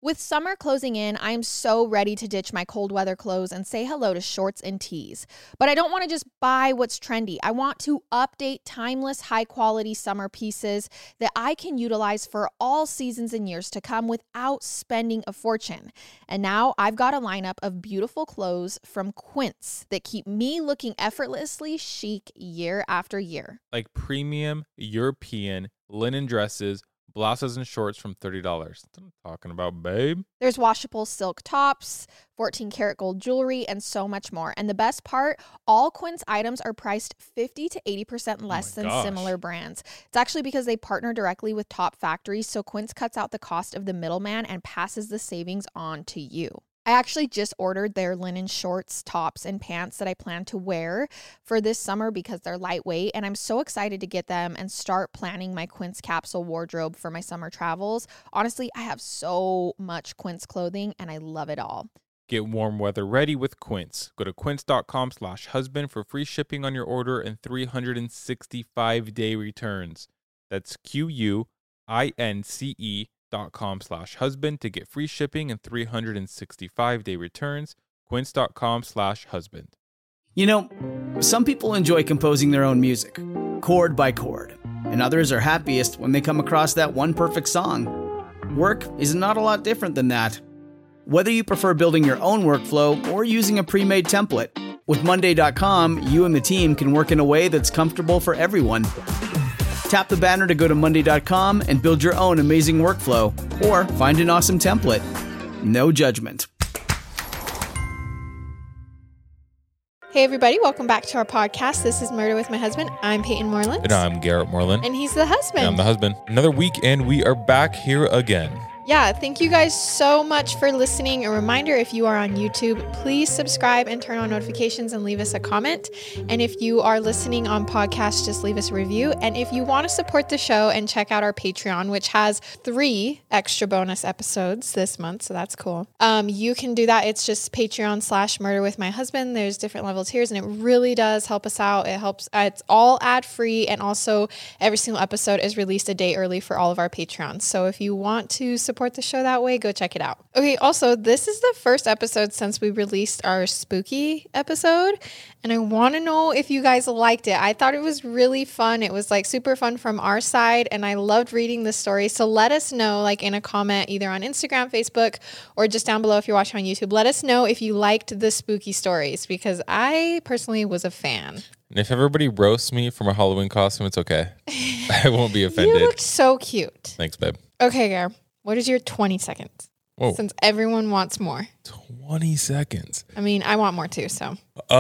With summer closing in, I'm so ready to ditch my cold weather clothes and say hello to shorts and tees. But I don't want to just buy what's trendy. I want to update timeless, high-quality summer pieces that I can utilize for all seasons and years to come without spending a fortune. And now I've got a lineup of beautiful clothes from Quince that keep me looking effortlessly chic year after year. Like premium European linen dresses, blouses and shorts from $30. That's what I'm talking about, babe. There's washable silk tops, 14 karat gold jewelry, and so much more. And the best part, all Quince items are priced 50 to 80% less than similar brands. It's actually because they partner directly with top factories, so Quince cuts out the cost of the middleman and passes the savings on to you. I actually just ordered their linen shorts, tops, and pants that I plan to wear for this summer because they're lightweight, and I'm so excited to get them and start planning my Quince capsule wardrobe for my summer travels. Honestly, I have so much Quince clothing, and I love it all. Get warm weather ready with Quince. Go to quince.com/husband for free shipping on your order and 365-day returns. That's QUINCE.com/husband to get free shipping and 365-day returns. Quince.com/husband. You know, some people enjoy composing their own music, chord by chord, and others are happiest when they come across that one perfect song. Work is not a lot different than that. Whether you prefer building your own workflow or using a pre-made template, with Monday.com, you and the team can work in a way that's comfortable for everyone. Tap the banner to go to Monday.com and build your own amazing workflow, or find an awesome template. No judgment. Hey everybody, welcome back to our podcast. This is Murder with My Husband. I'm Peyton Moreland. And I'm Garrett Moreland. And he's the husband. And I'm the husband. Another week and we are back here again. Yeah, thank you guys so much for listening. A reminder, if you are on YouTube, please subscribe and turn on notifications and leave us a comment. And if you are listening on podcast, just leave us a review. And if you want to support the show and check out our Patreon, which has 3 extra bonus episodes this month, so that's cool. You can do that. It's just Patreon/Murder with My Husband. There's different level tiers and it really does help us out. It helps. It's all ad free. And also every single episode is released a day early for all of our Patreons. So if you want to support the show that way, go check it out. Okay, also, this is the first episode since we released our spooky episode, and I want to know if you guys liked it. I thought it was really fun. It was like super fun from our side, and I loved reading the story. So let us know, like in a comment, either on Instagram, Facebook, or just down below if you're watching on YouTube. Let us know if you liked the spooky stories, because I personally was a fan. And if everybody roasts me for my Halloween costume, it's okay. I won't be offended. You looked so cute. Thanks, babe. Okay, Gar. What is your 20 seconds? Whoa. Since everyone wants more. 20 seconds. I mean, I want more too, so.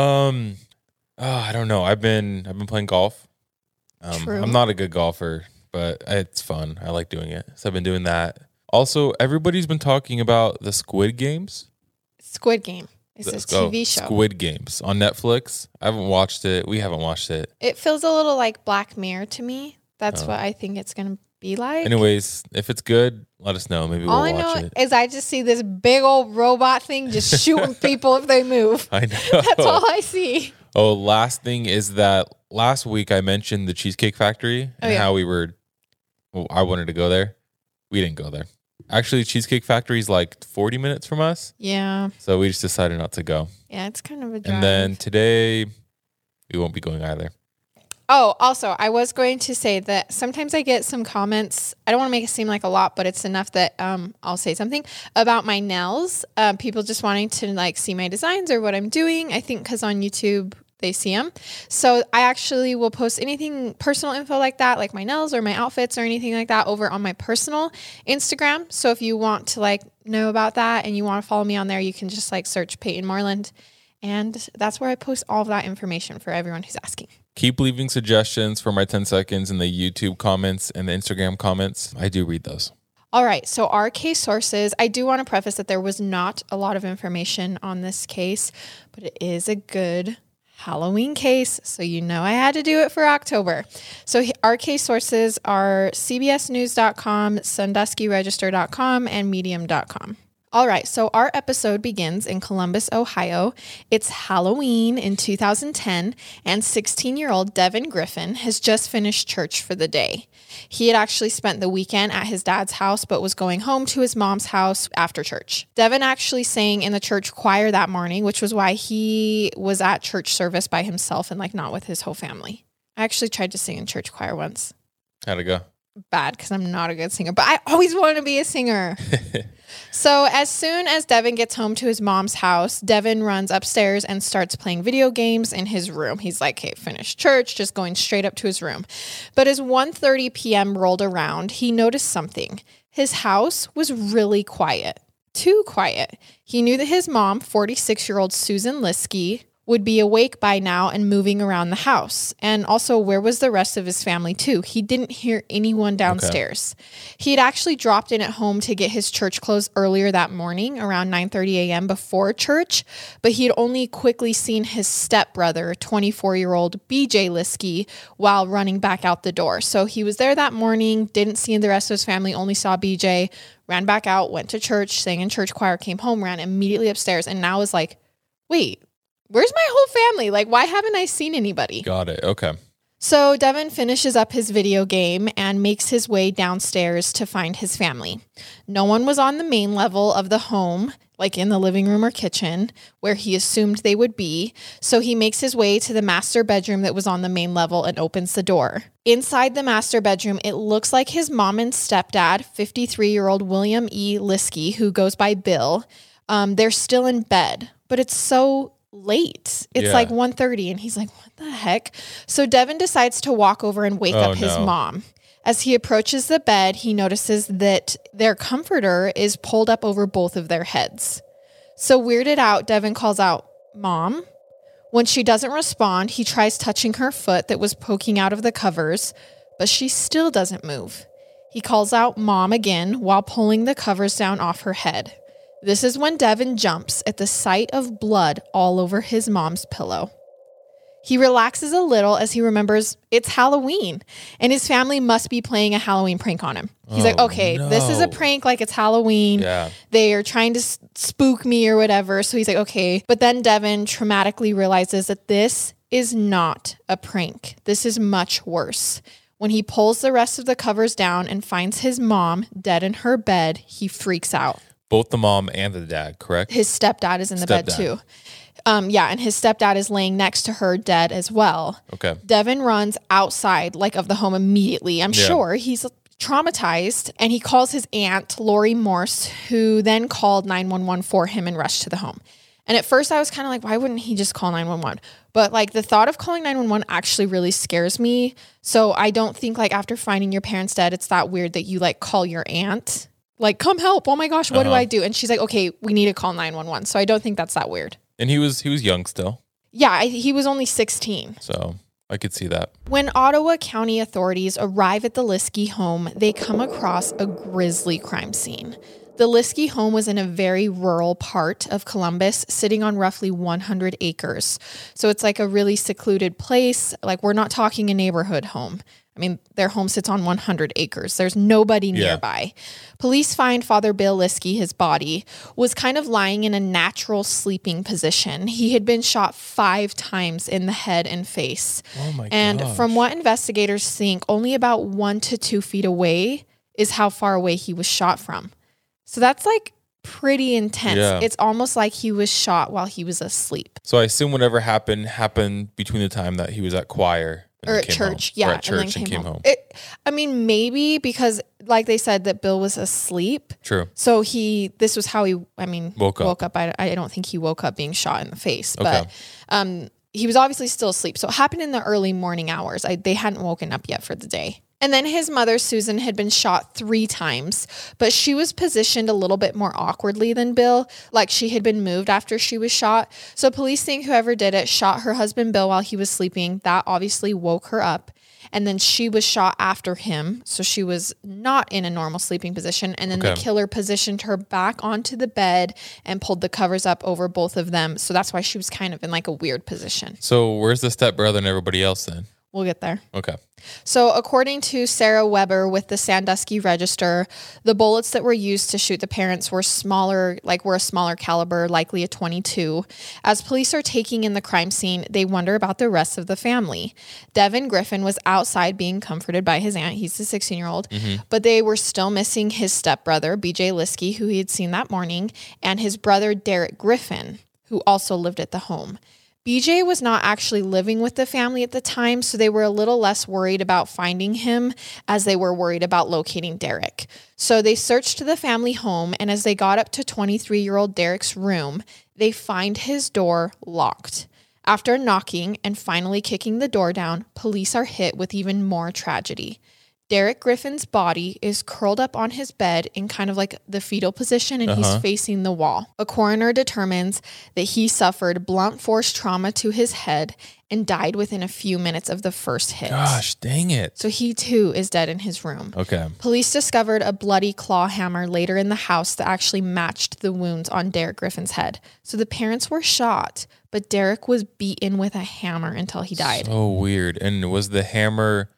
I don't know. I've been playing golf. True. I'm not a good golfer, but it's fun. I like doing it. So I've been doing that. Also, everybody's been talking about the Squid Games. Squid Game. It's a TV show. Squid Games on Netflix. I haven't watched it. We haven't watched it. It feels a little like Black Mirror to me. That's what I think it's going to be like. Anyways, if it's good, let us know. Maybe we'll watch it. All I know is I just see this big old robot thing just shooting people if they move. I know. That's all I see. Oh, last thing is that last week I mentioned the Cheesecake Factory and how I wanted to go there. We didn't go there. Actually, Cheesecake Factory is like 40 minutes from us. Yeah. So we just decided not to go. Yeah, it's kind of a drive. And then today, we won't be going either. Oh, also, I was going to say that sometimes I get some comments. I don't want to make it seem like a lot, but it's enough that I'll say something about my nails. People just wanting to like see my designs or what I'm doing. I think because on YouTube, they see them. So I actually will post anything personal info like that, like my nails or my outfits or anything like that over on my personal Instagram. So if you want to like know about that and you want to follow me on there, you can just like search Peyton Moreland. And that's where I post all of that information for everyone who's asking. Keep leaving suggestions for my 10 seconds in the YouTube comments and the Instagram comments. I do read those. All right. So our case sources, I do want to preface that there was not a lot of information on this case, but it is a good Halloween case. So you know I had to do it for October. So our case sources are cbsnews.com, sanduskyregister.com, and medium.com. All right, so our episode begins in Columbus, Ohio. It's Halloween in 2010, and 16-year-old Devin Griffin has just finished church for the day. He had actually spent the weekend at his dad's house, but was going home to his mom's house after church. Devin actually sang in the church choir that morning, which was why he was at church service by himself and not with his whole family. I actually tried to sing in church choir once. How'd it go? Bad, because I'm not a good singer, but I always wanted to be a singer. So as soon as Devin gets home to his mom's house, Devin runs upstairs and starts playing video games in his room. He's like, hey, finished church, just going straight up to his room. But as 1:30 p.m. rolled around, he noticed something. His house was really quiet. Too quiet. He knew that his mom, 46-year-old Susan Liskey, would be awake by now and moving around the house. And also, where was the rest of his family too? He didn't hear anyone downstairs. Okay. He had actually dropped in at home to get his church clothes earlier that morning, around 9:30 a.m. before church, but he had only quickly seen his stepbrother, 24-year-old BJ Liskey, while running back out the door. So he was there that morning, didn't see the rest of his family, only saw BJ, ran back out, went to church, sang in church choir, came home, ran immediately upstairs, and now is like, wait, where's my whole family? Why haven't I seen anybody? Got it. Okay. So Devin finishes up his video game and makes his way downstairs to find his family. No one was on the main level of the home, like in the living room or kitchen, where he assumed they would be. So he makes his way to the master bedroom that was on the main level and opens the door. Inside the master bedroom, it looks like his mom and stepdad, 53-year-old William E. Liskey, who goes by Bill, they're still in bed, but it's so late. It's like 1:30 and he's like, what the heck? So Devin decides to walk over and wake up his mom. As he approaches the bed, he notices that their comforter is pulled up over both of their heads. So weirded out, Devin calls out, Mom. When she doesn't respond, he tries touching her foot that was poking out of the covers, but she still doesn't move. He calls out Mom again while pulling the covers down off her head. This is when Devin jumps at the sight of blood all over his mom's pillow. He relaxes a little as he remembers it's Halloween and his family must be playing a Halloween prank on him. He's like, okay, this is a prank, it's Halloween. Yeah. They are trying to spook me or whatever. So he's like, okay. But then Devin traumatically realizes that this is not a prank. This is much worse. When he pulls the rest of the covers down and finds his mom dead in her bed, he freaks out. Both the mom and the dad, correct? His stepdad is in the bed too. And his stepdad is laying next to her dead as well. Okay. Devin runs outside of the home immediately. I'm sure he's traumatized, and he calls his aunt, Lori Morse, who then called 911 for him and rushed to the home. And at first I was kind of like, why wouldn't he just call 911? But the thought of calling 911 actually really scares me. So I don't think after finding your parents dead, it's that weird that you call your aunt. Come help. Oh my gosh, what do I do? And she's like, okay, we need to call 911. So I don't think that's that weird. And he was young still. Yeah, he was only 16. So I could see that. When Ottawa County authorities arrive at the Liskey home, they come across a grisly crime scene. The Liskey home was in a very rural part of Columbus, sitting on roughly 100 acres. So it's a really secluded place. We're not talking a neighborhood home. I mean, their home sits on 100 acres. There's nobody nearby. Police find Father Bill Liskey, his body, was kind of lying in a natural sleeping position. He had been shot 5 times in the head and face. Oh my gosh. From what investigators think, only about 1 to 2 feet away is how far away he was shot from. So that's pretty intense. Yeah. It's almost like he was shot while he was asleep. So I assume whatever happened between the time that he was at choir or at church, or at church and came home. Maybe because they said that Bill was asleep. True. So this was how he, woke up. I don't think he woke up being shot in the face, but he was obviously still asleep. So it happened in the early morning hours. They hadn't woken up yet for the day. And then his mother, Susan, had been shot 3 times, but she was positioned a little bit more awkwardly than Bill, she had been moved after she was shot. So police think whoever did it shot her husband, Bill, while he was sleeping. That obviously woke her up. And then she was shot after him, so she was not in a normal sleeping position. And then the killer positioned her back onto the bed and pulled the covers up over both of them. So that's why she was kind of in a weird position. So where's the stepbrother and everybody else then? We'll get there. Okay. So according to Sarah Weber with the Sandusky Register, the bullets that were used to shoot the parents were a smaller caliber, likely a .22. As police are taking in the crime scene, they wonder about the rest of the family. Devin Griffin was outside being comforted by his aunt. He's the 16-year-old. But they were still missing his stepbrother, BJ Liskey, who he had seen that morning, and his brother, Derek Griffin, who also lived at the home. BJ was not actually living with the family at the time, so they were a little less worried about finding him as they were worried about locating Derek. So they searched the family home, and as they got up to 23-year-old Derek's room, they find his door locked. After knocking and finally kicking the door down, police are hit with even more tragedy. Derek Griffin's body is curled up on his bed in kind of like the fetal position, and he's facing the wall. A coroner determines that he suffered blunt force trauma to his head and died within a few minutes of the first hit. Gosh, dang it. So he too is dead in his room. Okay. Police discovered a bloody claw hammer later in the house that actually matched the wounds on Derek Griffin's head. So the parents were shot, but Derek was beaten with a hammer until he died. So weird. And was the hammer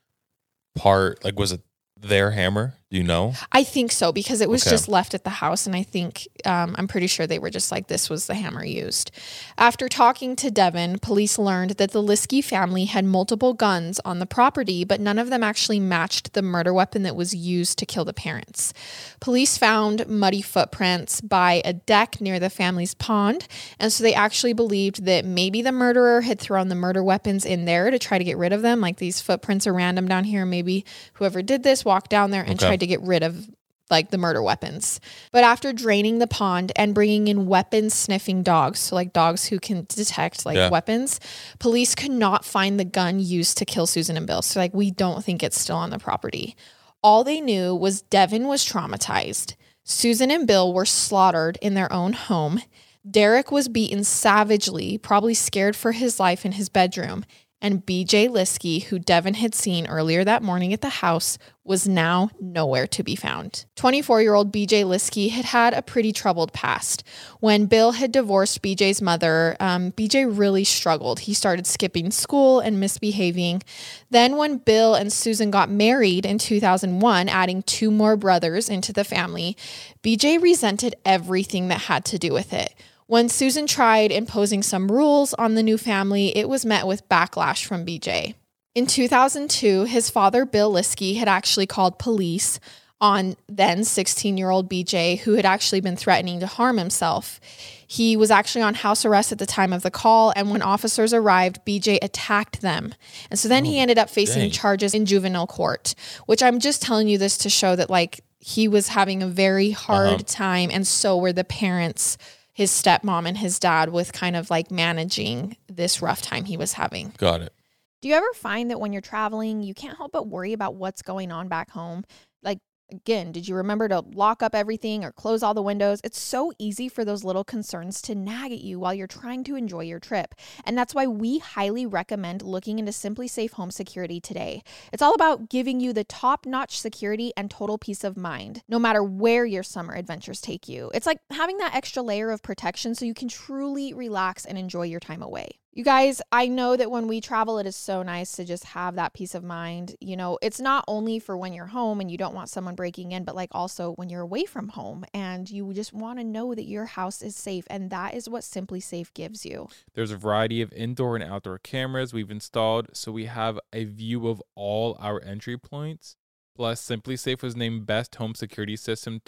part, like, was it their hammer? Do you know? I think so, because it was just left at the house, and I think I'm pretty sure they were just like, this was the hammer used. After talking to Devin, police learned that the Liskey family had multiple guns on the property, but none of them actually matched the murder weapon that was used to kill the parents. Police found muddy footprints by a deck near the family's pond, and so they actually believed that maybe the murderer had thrown the murder weapons in there to try to get rid of them. Like, these footprints are random down here. Maybe whoever did this walked down there and tried to get rid of like the murder weapons. But after draining the pond and bringing in weapons sniffing dogs, so like dogs who can detect weapons, police could not find the gun used to kill Susan and Bill. So like, we don't think it's still on the property. All they knew was Devin was traumatized. Susan and Bill were slaughtered in their own home. Derek was beaten savagely, probably scared for his life, in his bedroom. And BJ Liskey, who Devin had seen earlier that morning at the house, was now nowhere to be found. 24-year-old BJ Liskey had had a pretty troubled past. When Bill had divorced BJ's mother, BJ really struggled. He started skipping school and misbehaving. Then when Bill and Susan got married in 2001, adding 2 more brothers into the family, BJ resented everything that had to do with it. When Susan tried imposing some rules on the new family, it was met with backlash from BJ. In 2002, his father, Bill Liskey, had actually called police on then 16-year-old BJ, who had actually been threatening to harm himself. He was actually on house arrest at the time of the call, and when officers arrived, BJ attacked them. And so then he ended up facing charges in juvenile court, which I'm just telling you this to show that, like, he was having a very hard time, and so were the parents, his stepmom and his dad, with kind of like managing this rough time he was having. Got it. Do you ever find that when you're traveling, you can't help but worry about what's going on back home? Like, again, did you remember to lock up everything or close all the windows? It's so easy for those little concerns to nag at you while you're trying to enjoy your trip. And that's why we highly recommend looking into Simply Safe Home Security today. It's all about giving you the top-notch security and total peace of mind, no matter where your summer adventures take you. It's like having that extra layer of protection so you can truly relax and enjoy your time away. You guys, I know that when we travel, it is so nice to just have that peace of mind. You know, it's not only for when you're home and you don't want someone breaking in, but like also when you're away from home and you just want to know that your house is safe. And that is what Simply Safe gives you. There's a variety of indoor and outdoor cameras we've installed, so we have a view of all our entry points. Plus, Simply Safe was named Best Home Security System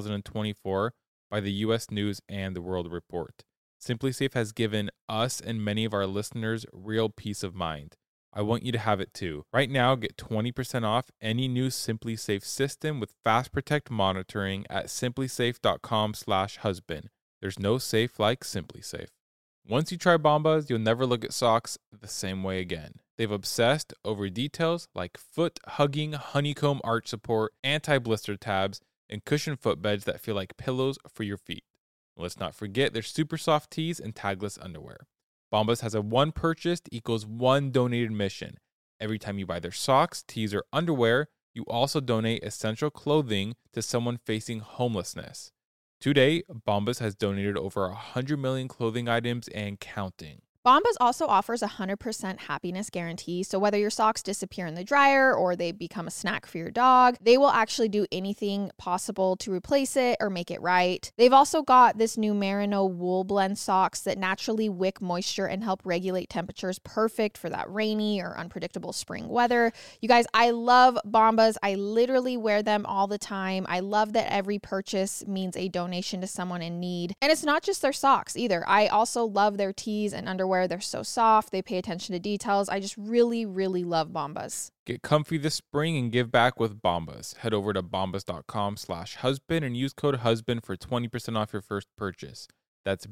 2024 by the U.S. News and the World Report. Simply Safe has given us and many of our listeners real peace of mind. I want you to have it too. Right now, get 20% off any new Simply Safe system with Fast Protect monitoring at simplysafe.com/husband. There's no safe like Simply Safe. Once you try Bombas, you'll never look at socks the same way again. They've obsessed over details like foot-hugging honeycomb arch support, anti-blister tabs, and cushioned footbeds that feel like pillows for your feet. Let's not forget their super soft tees and tagless underwear. Bombas has a 1 purchased equals 1 donated mission. Every time you buy their socks, tees, or underwear, you also donate essential clothing to someone facing homelessness. Today, Bombas has donated over 100 million clothing items and counting. Bombas also offers a 100% happiness guarantee. So whether your socks disappear in the dryer or they become a snack for your dog, they will actually do anything possible to replace it or make it right. They've also got this new Merino wool blend socks that naturally wick moisture and help regulate temperatures, perfect for that rainy or unpredictable spring weather. You guys, I love Bombas. I literally wear them all the time. I love that every purchase means a donation to someone in need. And it's not just their socks either. I also love their tees and underwear. They're so soft. They pay attention to details. I just really, really love Bombas. Get comfy this spring and give back with Bombas. Head over to bombas.com/husband and use code HUSBAND for 20% off your first purchase. That's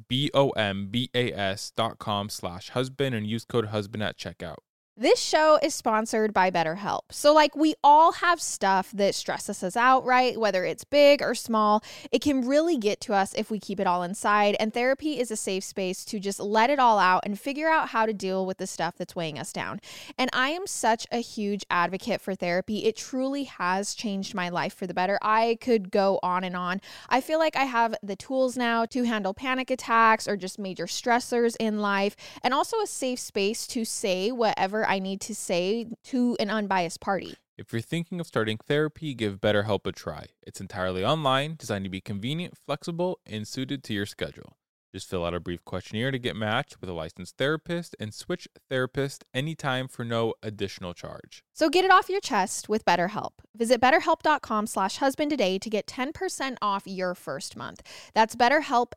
BOMBAS.com/husband and use code HUSBAND at checkout. This show is sponsored by BetterHelp. So we all have stuff that stresses us out, right? Whether it's big or small, it can really get to us if we keep it all inside. And therapy is a safe space to just let it all out and figure out how to deal with the stuff that's weighing us down. And I am such a huge advocate for therapy. It truly has changed my life for the better. I could go on and on. I feel like I have the tools now to handle panic attacks or just major stressors in life, and also a safe space to say whatever I need to say to an unbiased party. If you're thinking of starting therapy, give BetterHelp a try. It's entirely online, designed to be convenient, flexible, and suited to your schedule. Just fill out a brief questionnaire to get matched with a licensed therapist and switch therapist anytime for no additional charge. So get it off your chest with BetterHelp. Visit BetterHelp.com/husband today to get 10% off your first month. That's BetterHelp,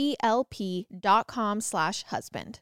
HELP.com/husband.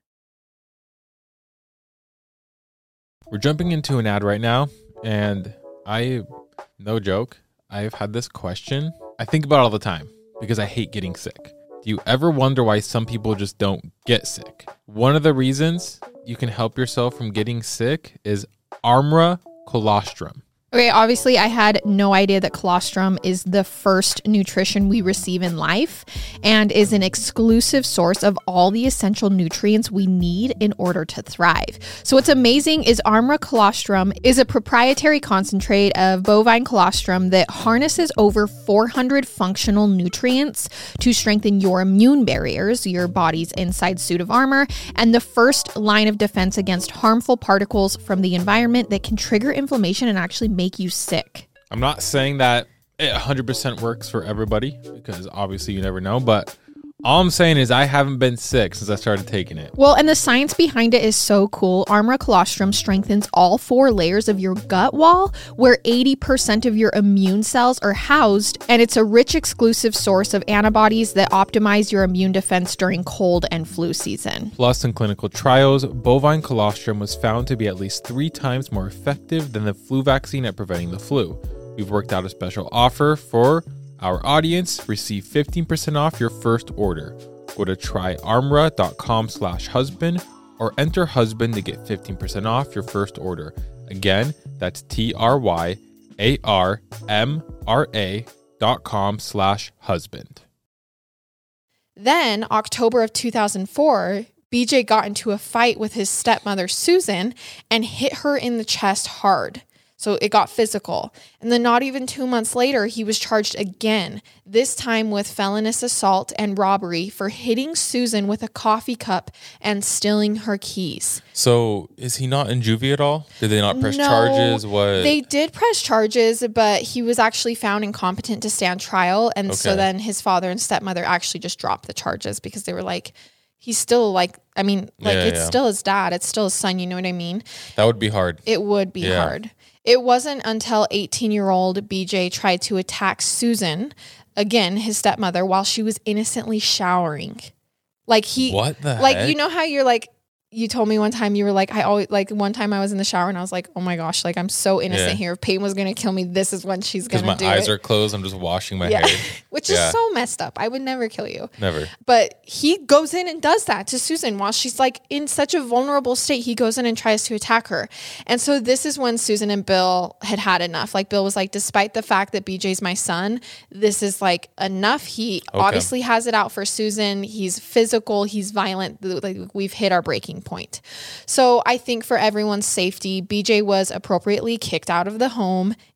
We're jumping into an ad right now, and no joke, I've had this question I think about all the time because I hate getting sick. Do you ever wonder why some people just don't get sick? One of the reasons you can help yourself from getting sick is Armra Colostrum. Okay, obviously I had no idea that colostrum is the first nutrition we receive in life and is an exclusive source of all the essential nutrients we need in order to thrive. So what's amazing is Armra Colostrum is a proprietary concentrate of bovine colostrum that harnesses over 400 functional nutrients to strengthen your immune barriers, your body's inside suit of armor, and the first line of defense against harmful particles from the environment that can trigger inflammation and actually make you sick. I'm not saying that it 100% works for everybody because obviously you never know, but all I'm saying is I haven't been sick since I started taking it. Well, and the science behind it is so cool. Armra Colostrum strengthens all 4 layers of your gut wall where 80% of your immune cells are housed, and it's a rich exclusive source of antibodies that optimize your immune defense during cold and flu season. Plus, in clinical trials, bovine colostrum was found to be at least 3 times more effective than the flu vaccine at preventing the flu. We've worked out a special offer for our audience. Receive 15% off your first order. Go to tryarmra.com/husband or enter husband to get 15% off your first order. Again, that's tryarmra.com/husband. Then, October of 2004, BJ got into a fight with his stepmother, Susan, and hit her in the chest hard. So it got physical. And then not even 2 months later, he was charged again, this time with felonious assault and robbery for hitting Susan with a coffee cup and stealing her keys. So is he not in juvie at all? Did they not press charges? What? They did press charges, but he was actually found incompetent to stand trial. And so then his father and stepmother actually just dropped the charges because they were like, he's still it's still his dad. It's still his son. You know what I mean? That would be hard. It would be hard. It wasn't until 18-year-old BJ tried to attack Susan, again, his stepmother, while she was innocently showering. What the heck? You know how you're like, you told me one time, you were like, one time I was in the shower and I was like, oh my gosh, I'm so innocent here. If Peyton was going to kill me, this is when she's going to do it. Because my eyes are closed. I'm just washing my hair. Which is so messed up. I would never kill you. Never. But he goes in and does that to Susan while she's in such a vulnerable state. He goes in and tries to attack her. And so this is when Susan and Bill had enough. Bill was like, despite the fact that BJ's my son, this is enough. He obviously has it out for Susan. He's physical. He's violent. We've hit our breaking point. So I think for everyone's safety, BJ was appropriately kicked out of the home.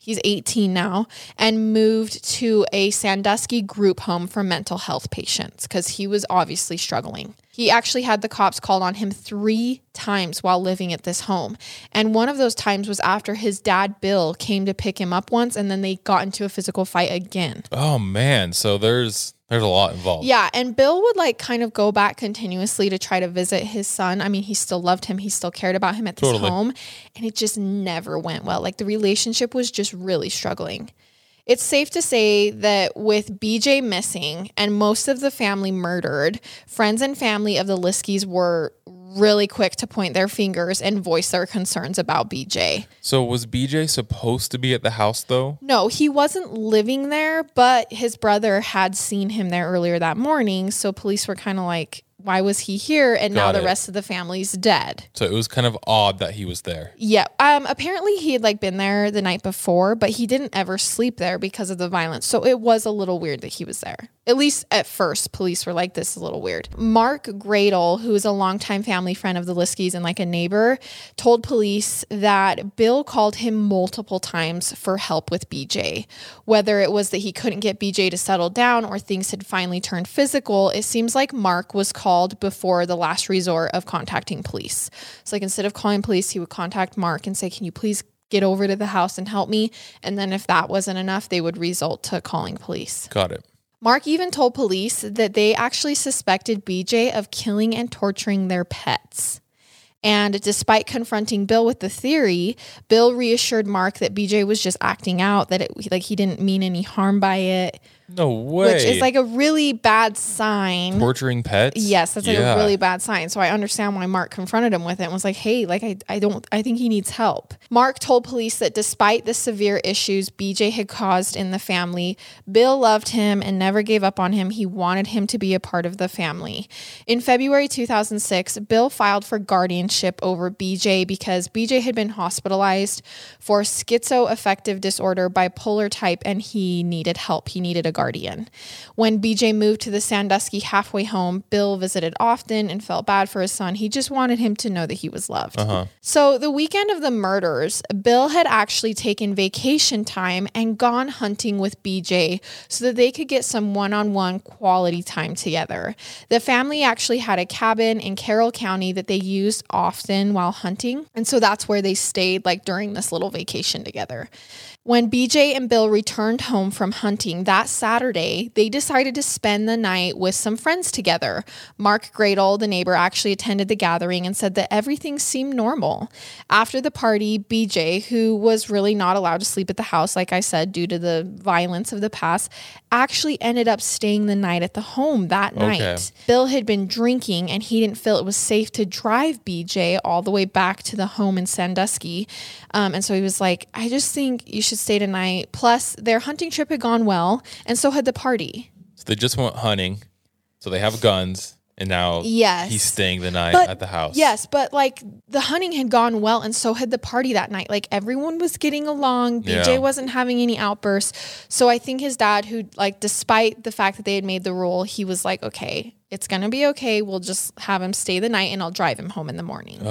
He's 18 now, and moved to a Sandusky group home for mental health patients because he was obviously struggling. He actually had the cops called on him 3 times while living at this home. And one of those times was after his dad, Bill, came to pick him up once, and then they got into a physical fight again. Oh, man. So there's a lot involved. Yeah, and Bill would like kind of go back continuously to try to visit his son. I mean, he still loved him. He still cared about him at this home. And it just never went well. Like the relationship was just really struggling. It's safe to say that with BJ missing and most of the family murdered, friends and family of the Liskys were really quick to point their fingers and voice their concerns about BJ. So was BJ supposed to be at the house though? No, he wasn't living there, but his brother had seen him there earlier that morning. So police were kind of like, why was he here? And now the rest of the family's dead. So it was kind of odd that he was there. Yeah. Apparently he had like been there the night before, but he didn't ever sleep there because of the violence. So it was a little weird that he was there. At least at first, police were like, this is a little weird. Mark Gradle, who is a longtime family friend of the Liskys and like a neighbor, told police that Bill called him multiple times for help with BJ. Whether it was that he couldn't get BJ to settle down or things had finally turned physical, it seems like Mark was called before the last resort of contacting police. So like instead of calling police, he would contact Mark and say, can you please get over to the house and help me? And then if that wasn't enough, they would resort to calling police. Got it. Mark even told police that they actually suspected BJ of killing and torturing their pets. And despite confronting Bill with the theory, Bill reassured Mark that BJ was just acting out, that he didn't mean any harm by it. No way. Which is like a really bad sign. Torturing pets? Yes, that's like a really bad sign. So I understand why Mark confronted him with it and was like, hey, like I think he needs help. Mark told police that despite the severe issues BJ had caused in the family, Bill loved him and never gave up on him. He wanted him to be a part of the family. In February 2006, Bill filed for guardianship over BJ because BJ had been hospitalized for schizoaffective disorder, bipolar type, and he needed help. He needed a guardian. When BJ moved to the Sandusky halfway home, Bill visited often and felt bad for his son. He just wanted him to know that he was loved. So the weekend of the murders, Bill had actually taken vacation time and gone hunting with BJ so that they could get some one-on-one quality time together. The family actually had a cabin in Carroll County that they used often while hunting. And so that's where they stayed like during this little vacation together. When BJ and Bill returned home from hunting that Saturday, they decided to spend the night with some friends together. Mark Gradle, the neighbor, actually attended the gathering and said that everything seemed normal. After the party, BJ, who was really not allowed to sleep at the house, like I said, due to the violence of the past, actually ended up staying the night at the home that night. Bill had been drinking and he didn't feel it was safe to drive BJ all the way back to the home in Sandusky. And so he was like, I just think you should stay tonight. Plus, their hunting trip had gone well, and so had the party. So they just went hunting. So they have guns, and now he's staying the night at the house. Yes, but like the hunting had gone well, and so had the party that night. Like everyone was getting along. BJ wasn't having any outbursts. So I think his dad, who like, despite the fact that they had made the rule, he was like, okay, it's going to be okay. We'll just have him stay the night and I'll drive him home in the morning.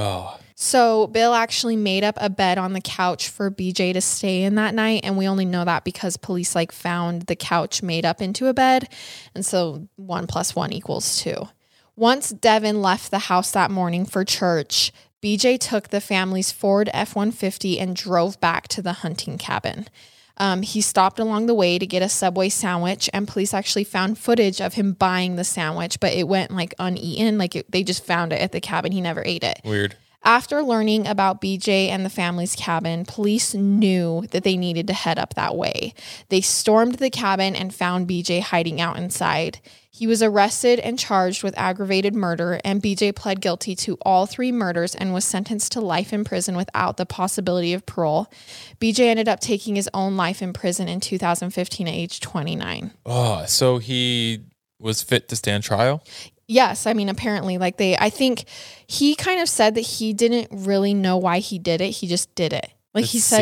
So Bill actually made up a bed on the couch for BJ to stay in that night. And we only know that because police like found the couch made up into a bed. And so 1 + 1 = 2. Once Devin left the house that morning for church, BJ took the family's Ford F-150 and drove back to the hunting cabin. He stopped along the way to get a Subway sandwich, and police actually found footage of him buying the sandwich, but it went like uneaten. They just found it at the cabin. He never ate it. Weird. After learning about BJ and the family's cabin, police knew that they needed to head up that way. They stormed the cabin and found BJ hiding out inside. He was arrested and charged with aggravated murder, and BJ pled guilty to all 3 murders and was sentenced to life in prison without the possibility of parole. BJ ended up taking his own life in prison in 2015 at age 29. Oh, so he was fit to stand trial? Yes, I mean, apparently, I think he kind of said that he didn't really know why he did it. He just did it. It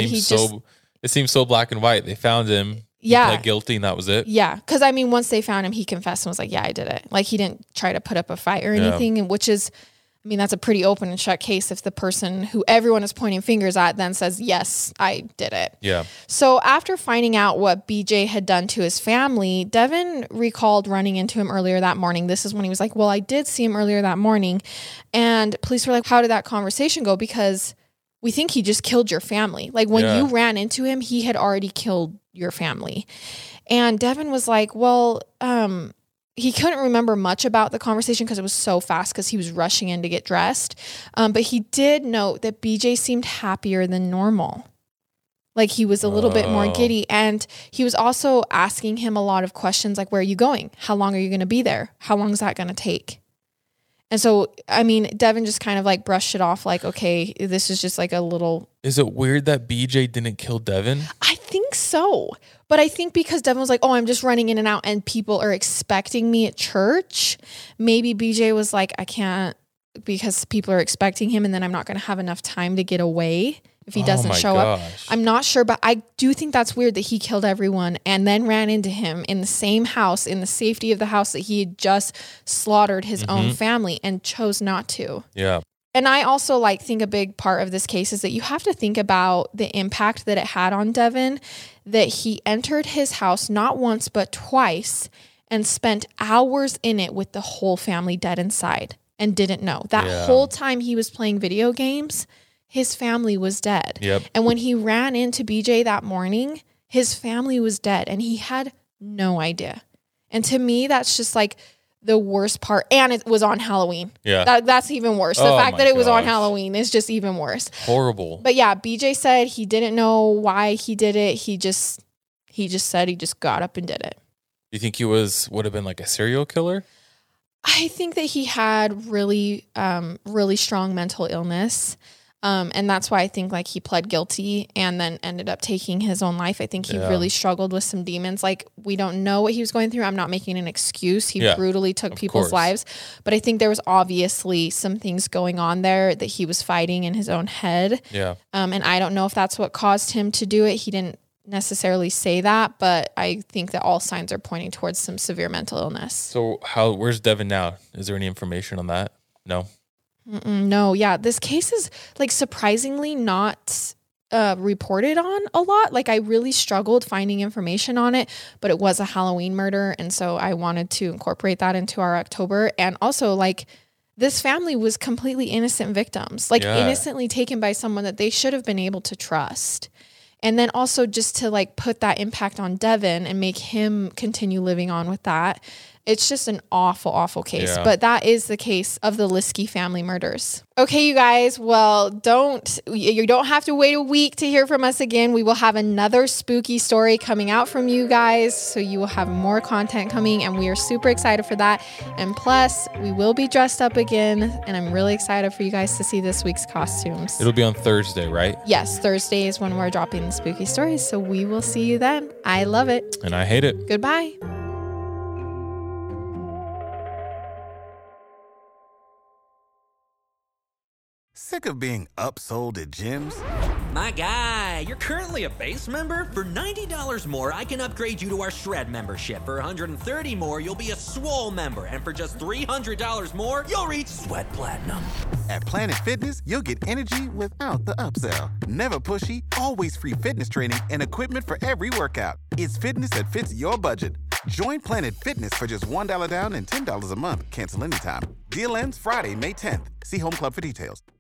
seems so black and white. They found him. He pled guilty and that was it. Yeah, because I mean, once they found him, he confessed and was like, "Yeah, I did it." Like he didn't try to put up a fight or anything, and which is I mean, that's a pretty open and shut case if the person who everyone is pointing fingers at then says, yes, I did it. Yeah. So after finding out what BJ had done to his family, Devin recalled running into him earlier that morning. This is when he was like, well, I did see him earlier that morning. And police were like, how did that conversation go? Because we think he just killed your family. Like when you ran into him, he had already killed your family. And Devin was like, well, he couldn't remember much about the conversation because it was so fast because he was rushing in to get dressed. But he did note that BJ seemed happier than normal. Like he was a little bit more giddy. And he was also asking him a lot of questions like, where are you going? How long are you going to be there? How long is that going to take? And so, I mean, Devin just kind of like brushed it off like, okay, this is just like a little... Is it weird that BJ didn't kill Devin? I think so. But I think because Devin was like, oh, I'm just running in and out and people are expecting me at church. Maybe BJ was like, I can't because people are expecting him and then I'm not going to have enough time to get away if he doesn't show up. I'm not sure, but I do think that's weird that he killed everyone and then ran into him in the same house, in the safety of the house that he had just slaughtered his own family and chose not to. Yeah. And I also think a big part of this case is that you have to think about the impact that it had on Devin, that he entered his house not once but twice and spent hours in it with the whole family dead inside and didn't know. That whole time he was playing video games, his family was dead. Yep. And when he ran into BJ that morning, his family was dead and he had no idea. And to me, that's just like the worst part. And it was on Halloween. Yeah. That's even worse. The fact that it was on Halloween is just even worse. Horrible. But yeah, BJ said he didn't know why he did it. He just said he just got up and did it. You think he would have been like a serial killer? I think that he had really, really strong mental illness. And that's why I think he pled guilty and then ended up taking his own life. I think he really struggled with some demons. We don't know what he was going through. I'm not making an excuse. He brutally took people's lives, but I think there was obviously some things going on there that he was fighting in his own head. Yeah. And I don't know if that's what caused him to do it. He didn't necessarily say that, but I think that all signs are pointing towards some severe mental illness. So where's Devin now? Is there any information on that? No. No, yeah. This case is surprisingly not reported on a lot. I really struggled finding information on it, but it was a Halloween murder. And so I wanted to incorporate that into our October. And also this family was completely innocent victims, innocently taken by someone that they should have been able to trust. And then also just to put that impact on Devin and make him continue living on with that. It's just an awful, awful case. Yeah. But that is the case of the Liskey family murders. Okay, you guys. Well, you don't have to wait a week to hear from us again. We will have another spooky story coming out from you guys. So you will have more content coming and we are super excited for that. And plus, we will be dressed up again. And I'm really excited for you guys to see this week's costumes. It'll be on Thursday, right? Yes, Thursday is when we're dropping the spooky stories. So we will see you then. I love it. And I hate it. Goodbye. Sick of being upsold at gyms? My guy, you're currently a base member? For $90 more, I can upgrade you to our Shred membership. For $130 more, you'll be a Swole member. And for just $300 more, you'll reach Sweat Platinum. At Planet Fitness, you'll get energy without the upsell. Never pushy, always free fitness training and equipment for every workout. It's fitness that fits your budget. Join Planet Fitness for just $1 down and $10 a month. Cancel anytime. Deal ends Friday, May 10th. See Home Club for details.